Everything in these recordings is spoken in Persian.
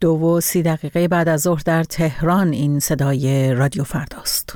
2:30 بعد از ظهر در تهران. این صدای رادیو فرداست.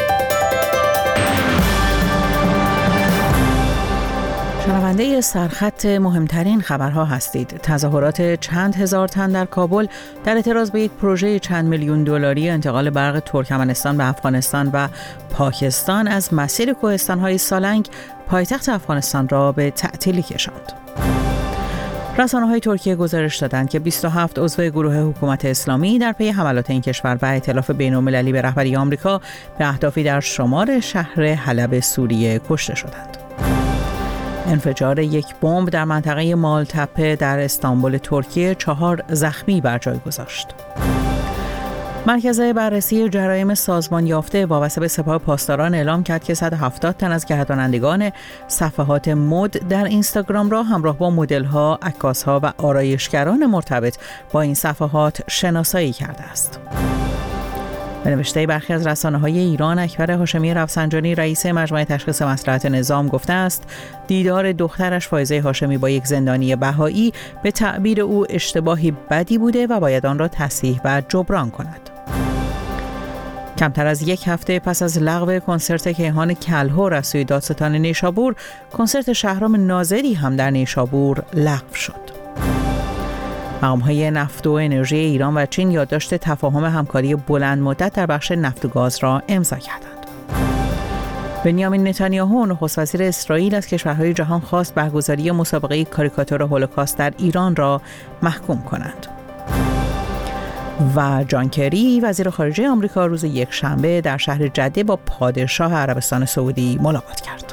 شنونده سرخط مهمترین خبرها هستید. تظاهرات چند هزار تن در کابل در اعتراض به یک پروژه چند میلیون دلاری انتقال برق ترکمنستان به افغانستان و پاکستان از مسیر کوهستان‌های سالنگ پایتخت افغانستان را به تعطیلی کشاند. رسانه‌های ترکیه گزارش دادند که 27 عضو گروه حکومت اسلامی در پی حملات این کشور و ائتلاف بین‌المللی به رهبری آمریکا به اهدافی در شمال شهر حلب سوریه کشته شدند. انفجار یک بمب در منطقه مالتپه در استانبول ترکیه 4 زخمی بر جای گذاشت. مرکز بررسی جرایم سازمان یافته وابسته به سپاه پاسداران اعلام کرد که 170 تن از گردانندگان صفحات مد در اینستاگرام را همراه با مدل‌ها، عکاس‌ها و آرایشگران مرتبط با این صفحات شناسایی کرده است. به نوشته برخی از رسانه‌های ایران، اکبر هاشمی رفسنجانی رئیس مجمع تشخیص مصلحت نظام گفته است دیدار دخترش فائزه هاشمی با یک زندانی بهایی به تعبیر او اشتباهی بدی بوده و باید آن را تصحیح و جبران کند. کمتر از یک هفته پس از لغو کنسرت کیهان کلهر از سوی دادستان نیشابور، کنسرت شهرام ناظری هم در نیشابور لغو شد. مقام‌های نفت و انرژی ایران و چین یادداشت تفاهم همکاری بلند مدت در بخش نفت و گاز را امضا کردند. بنیامین نتانیاهو نخست وزیر اسرائیل از کشورهای جهان خواست برگزاری مسابقه کاریکاتور هولوکاست در ایران را محکوم کنند. و جان کری وزیر خارجه آمریکا روز یکشنبه در شهر جده با پادشاه عربستان سعودی ملاقات کرد.